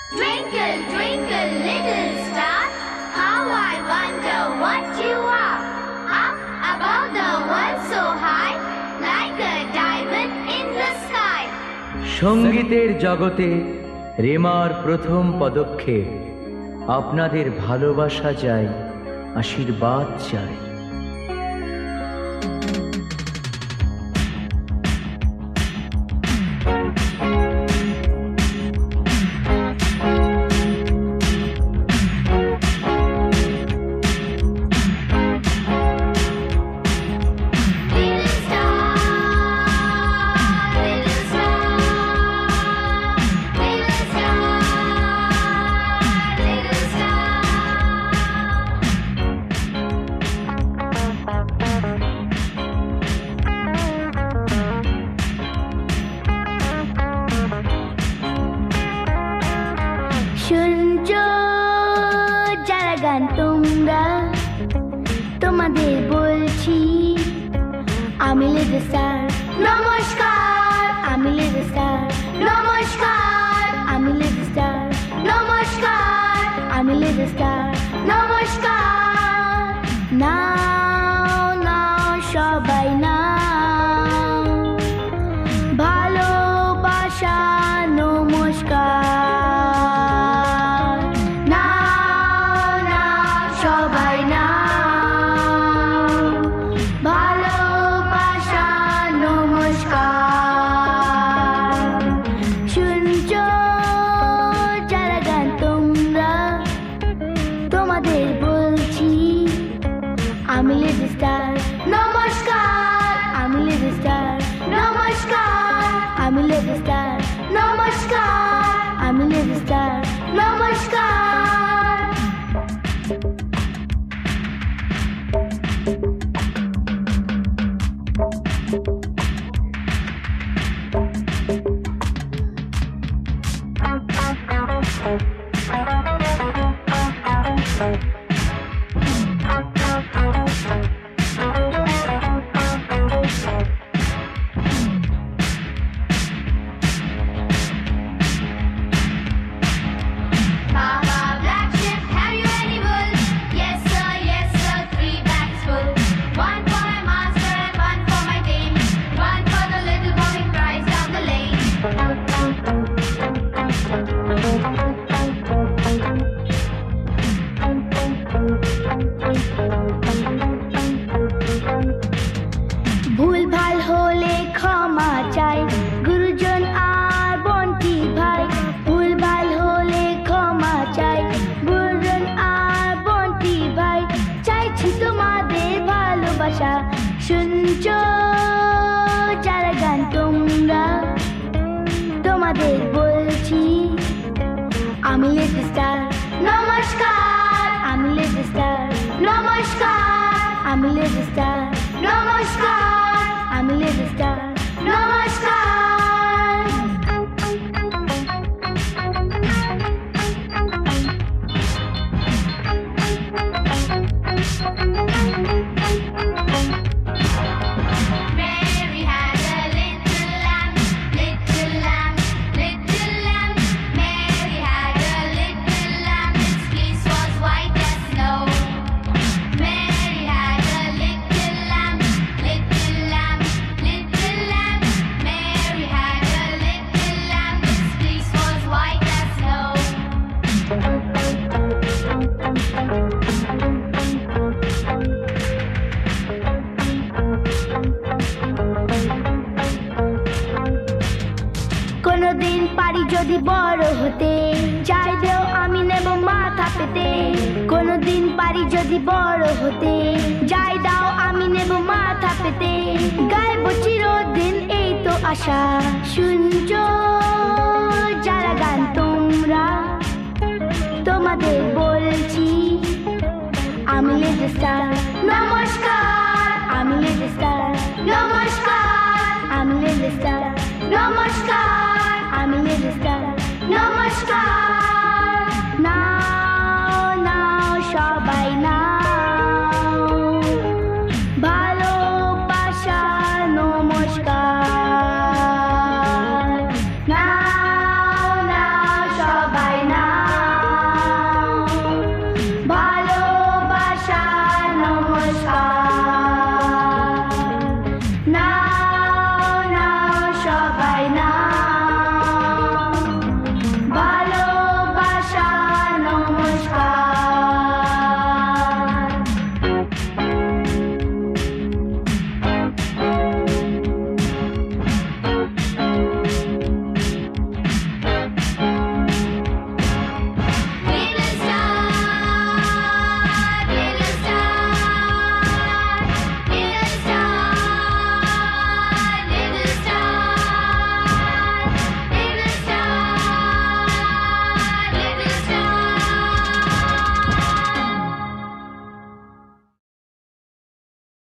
Twinkle, twinkle, little star, how I wonder what you are. Up above the world so high, like a diamond in the sky. সঙ্গীতের জগতে রেমার প্রথম পদক্ষেপ। আপনাদের ভালোবাসা চাই, আশীর্বাদ চাই। শুনছো যারা গান তোমরা, তোমাদের বলছি আমি লিটল স্টার। নমস্কার, আমি লিটল স্টার। নমস্কার, আমি লিটল স্টার। নমস্কার, আমি লিটল স্টার। নমস্কার, নাও নাও সবাই নাও, ভালোবাসা নমস্কার। আমি লিটল স্টার। নমস্কার, আমি লিটল স্টার। নমস্কার, আমি লিটল স্টার। নমস্কার, আমি লিটল স্টার। নমস্কার। ভুল ভাল হলে ক্ষমা চাই, গুরুজন আর বন্টি ভাই। ভুল ভাল হলে ক্ষমা চাই, গুরুজন আর বন্টি ভাই। চাইছি তোমাদের ভালোবাসা, শুনছো যারা গান তোমরা, তোমাদের বলছি আমি লিটল স্টার। নমস্কার, আমি লিটল স্টার। নমস্কার, আমি লিটল স্টার। নমস্কার, আমি লিটল স্টার। নমস্কার। Mary had a little lamb, little lamb, little lamb. Mary had a little lamb, its fleece was white as snow. Mary had a little lamb, little lamb, little lamb. Mary had a little lamb, its fleece was white as snow. কোনদিন পারি যদি বড় হতে, চাই দেও আমি নেব মাথা পেতে। কোনদিন পারি যদি বড় হতে, যাই দাও আমি নেব মাথা পেতে। গাইবো চিরদিন এই তো আশা, শুনছো যারা গান তোমরা, তোমাদের বলছি আমি লিটল স্টার। নমস্কার, আমি লিটল স্টার। নমস্কার, আমি লিটল স্টার। নমস্কার, আমি লিটল স্টার। নমস্কার।